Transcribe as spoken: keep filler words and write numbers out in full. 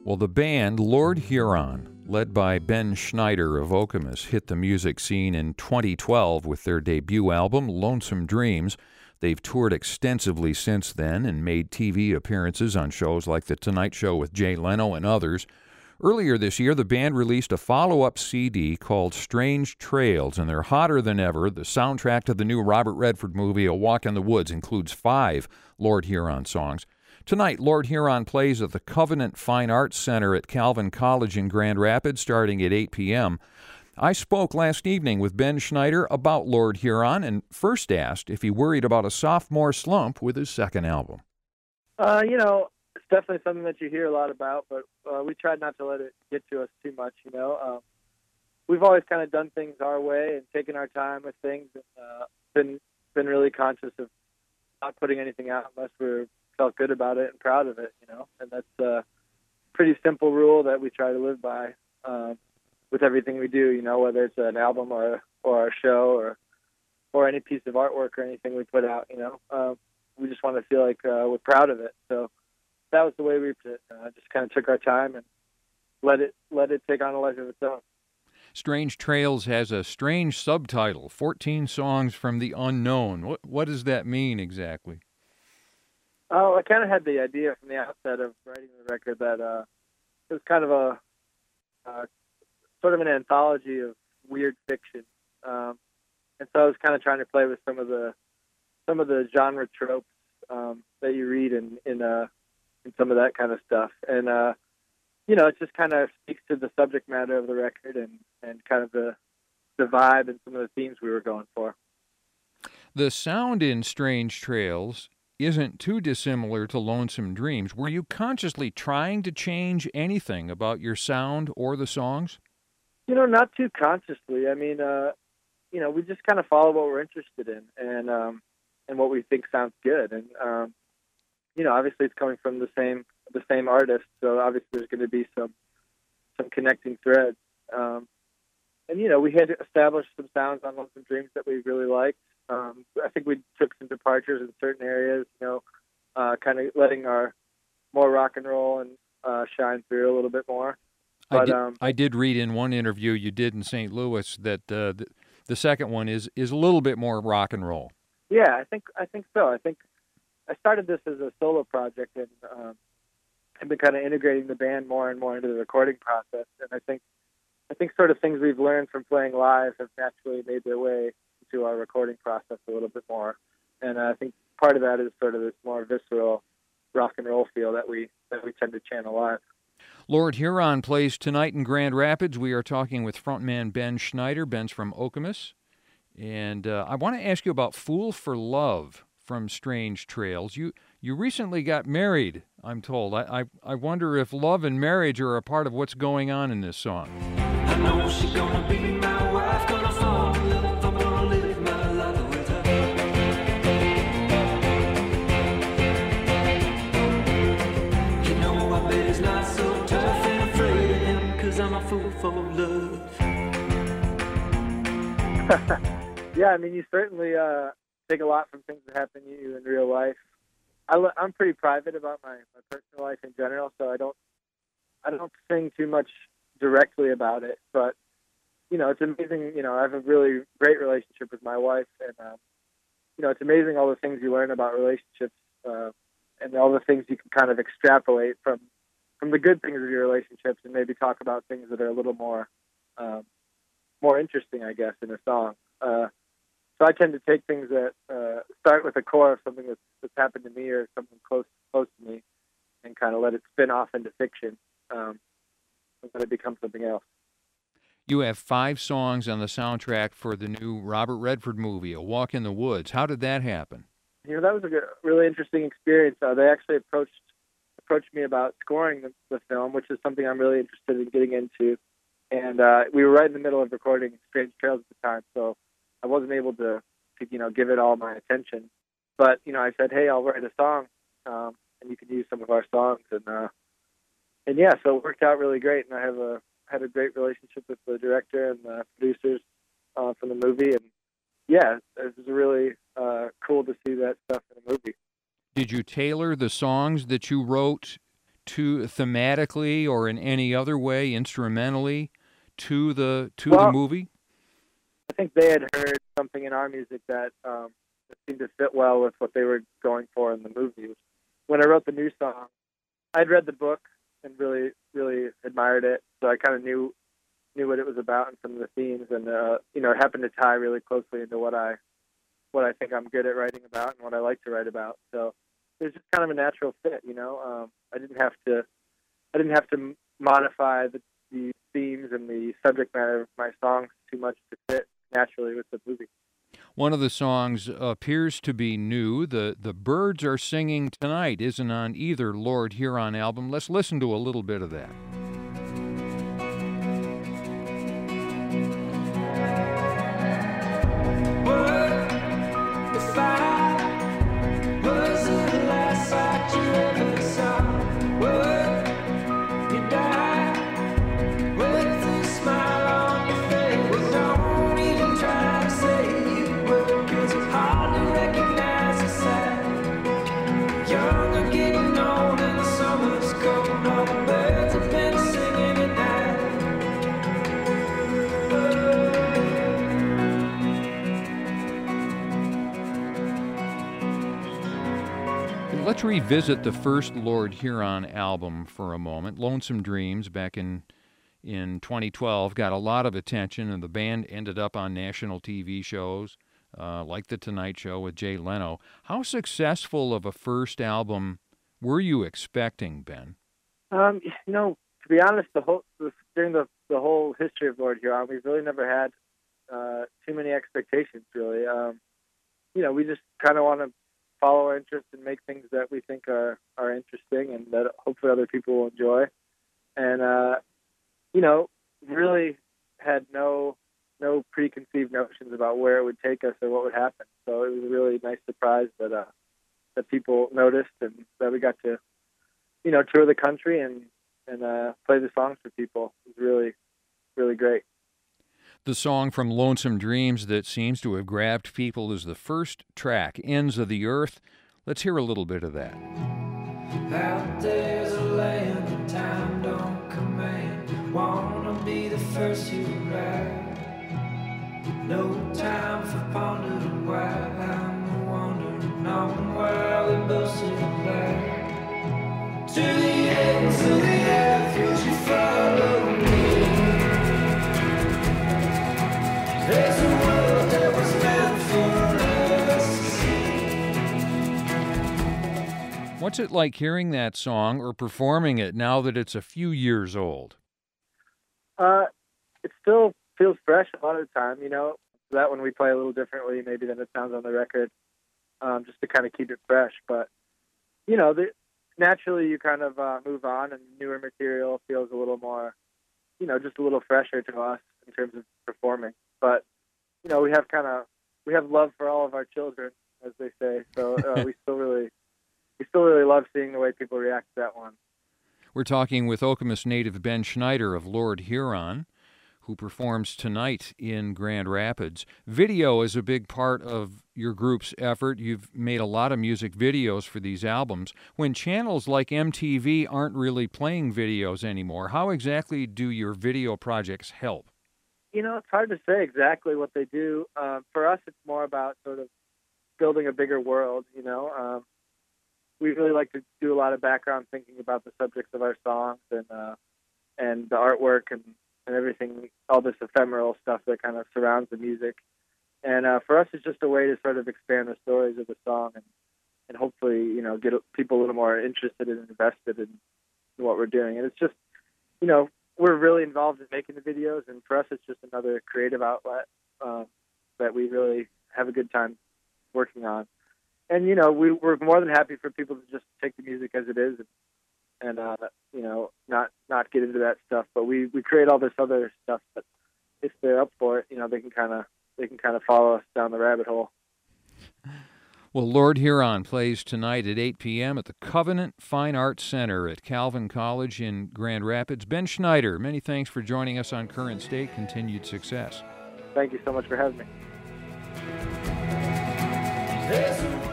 Well, the band Lord Huron, led by Ben Schneider of Okemos, hit the music scene in twenty twelve with their debut album, Lonesome Dreams. They've toured extensively since then and made T V appearances on shows like The Tonight Show with Jay Leno and others. Earlier this year, the band released a follow-up C D called Strange Trails, and they're hotter than ever. The soundtrack to the new Robert Redford movie, A Walk in the Woods, includes five Lord Huron songs. Tonight, Lord Huron plays at the Covenant Fine Arts Center at Calvin College in Grand Rapids starting at eight p.m. I spoke last evening with Ben Schneider about Lord Huron and first asked if he worried about a sophomore slump with his second album. Uh, you know, it's definitely something that you hear a lot about, but uh, we tried not to let it get to us too much, you know. Um, we've always kind of done things our way and taken our time with things and uh, been been really conscious of not putting anything out unless we're felt good about it and proud of it, you know. And that's a pretty simple rule that we try to live by um, with everything we do, you know, whether it's an album or or a show or or any piece of artwork or anything we put out, you know. Um, we just want to feel like uh, we're proud of it. So that was the way we put it. Uh, just kind of took our time and let it let it take on a life of its own. Strange Trails has a strange subtitle, fourteen songs from the unknown. What what does that mean exactly? Oh, I kind of had the idea from the outset of writing the record that uh, it was kind of a uh, sort of an anthology of weird fiction, um, and so I was kind of trying to play with some of the some of the genre tropes um, that you read in in, uh, in some of that kind of stuff, and uh, you know, it just kind of speaks to the subject matter of the record and, and kind of the the vibe and some of the themes we were going for. The sound in Strange Trails isn't too dissimilar to Lonesome Dreams. Were you consciously trying to change anything about your sound or the songs? You know, not too consciously. I mean, uh, you know, we just kind of follow what we're interested in and um, and what we think sounds good. And um, you know, obviously, it's coming from the same the same artist, so obviously there's going to be some some connecting threads. Um, and you know, we had established some sounds on Lonesome Dreams that we really liked. Um, I think we took some departures in certain areas, you know, uh, kind of letting our more rock and roll and uh, shine through a little bit more. But I did, um, I did read in one interview you did in Saint Louis that uh, the, the second one is is a little bit more rock and roll. Yeah, I think I think so. I think I started this as a solo project and um, I've been kind of integrating the band more and more into the recording process. And I think I think sort of things we've learned from playing live have naturally made their way to our recording process a little bit more, and uh, I think part of that is sort of this more visceral rock and roll feel that we that we tend to channel live. Lord Huron plays tonight in Grand Rapids. We are talking with frontman Ben Schneider. Ben's from Okemos, and uh, I want to ask you about "Fool for Love" from Strange Trails. You you recently got married, I'm told. I I, I wonder if love and marriage are a part of what's going on in this song. I know she's gonna be my wife, gonna fall in love. I'm a fool for love. Yeah, I mean, you certainly uh, take a lot from things that happen to you in real life. I, I'm pretty private about my, my personal life in general, so I don't I don't sing too much directly about it. But you know, it's amazing. You know, I have a really great relationship with my wife, and um, you know, it's amazing all the things you learn about relationships uh, and all the things you can kind of extrapolate from. from the good things of your relationships and maybe talk about things that are a little more um, more interesting, I guess, in a song. Uh, so I tend to take things that uh, start with a core of something that's, that's happened to me or something close close to me and kind of let it spin off into fiction um, and then it becomes something else. You have five songs on the soundtrack for the new Robert Redford movie, A Walk in the Woods. How did that happen? You know, that was a good, really interesting experience. Uh, they actually approached approached me about scoring the, the film, which is something I'm really interested in getting into. And uh, we were right in the middle of recording Strange Trails at the time, so I wasn't able to, to, you know, give it all my attention. But, you know, I said, hey, I'll write a song, um, and you can use some of our songs. And, uh, and yeah, so it worked out really great, and I have a had a great relationship with the director and the producers uh, from the movie. And, yeah, it was really uh, cool to see that stuff in a movie. Did you tailor the songs that you wrote to thematically or in any other way, instrumentally, to the to Well, the movie? I think they had heard something in our music that, um, that seemed to fit well with what they were going for in the movie. When I wrote the new song, I'd read the book and really, really admired it, so I kind of knew knew what it was about and some of the themes, and uh, you know, it happened to tie really closely into what I what I think I'm good at writing about and what I like to write about. So it was just kind of a natural fit, you know. Um, I didn't have to I didn't have to modify the, the themes and the subject matter of my songs too much to fit naturally with the movie. One of the songs appears to be new. The The Birds Are Singing Tonight isn't on either Lord Huron album. Let's listen to a little bit of that. Let's revisit the first Lord Huron album for a moment. Lonesome Dreams, back in in twenty twelve, got a lot of attention, and the band ended up on national T V shows uh, like The Tonight Show with Jay Leno. How successful of a first album were you expecting, Ben? Um, you know, to be honest, the whole during the the whole history of Lord Huron, we've really never had uh, too many expectations. Really, um, you know, we just kind of want to follow our interests and make things that we think are, are interesting and that hopefully other people will enjoy. And, uh, you know, really had no no preconceived notions about where it would take us or what would happen. So it was a really nice surprise that uh, that people noticed and that we got to, you know, tour the country and, and uh, play the songs for people. It was really, really great. The song from Lonesome Dreams that seems to have grabbed people is the first track, Ends of the Earth. Let's hear a little bit of that. Out there's a land that time don't command. Wanna be the first to arrive. No time for pondering why I'm wandering on while we both sit alive. To the ends of the earth, would you follow me? There's a world that was meant for us to see. What's it like hearing that song or performing it now that it's a few years old? Uh, it still feels fresh a lot of the time, you know. That one we play a little differently maybe than it sounds on the record, um, just to kind of keep it fresh. But, you know, the, naturally you kind of uh, move on and newer material feels a little more, you know, just a little fresher to us in terms of performing. But, you know, we have kind of, we have love for all of our children, as they say. So uh, we still really, we still really love seeing the way people react to that one. We're talking with Okemos native Ben Schneider of Lord Huron, who performs tonight in Grand Rapids. Video is a big part of your group's effort. You've made a lot of music videos for these albums. When channels like M T V aren't really playing videos anymore, how exactly do your video projects help? You know, it's hard to say exactly what they do. Um, for us, it's more about sort of building a bigger world, you know. Um, we really like to do a lot of background thinking about the subjects of our songs and uh, and the artwork and, and everything, all this ephemeral stuff that kind of surrounds the music. And uh, for us, it's just a way to sort of expand the stories of the song and, and hopefully, you know, get people a little more interested and invested in, in what we're doing. And it's just, you know, we're really involved in making the videos, and for us, it's just another creative outlet uh, that we really have a good time working on. And, you know, we, we're more than happy for people to just take the music as it is and, and uh, you know, not, not get into that stuff. But we, we create all this other stuff that if they're up for it, you know, they can kind of they can kind of follow us down the rabbit hole. Well, Lord Huron plays tonight at eight p.m. at the Covenant Fine Arts Center at Calvin College in Grand Rapids. Ben Schneider, many thanks for joining us on Current State. Continued success. Thank you so much for having me.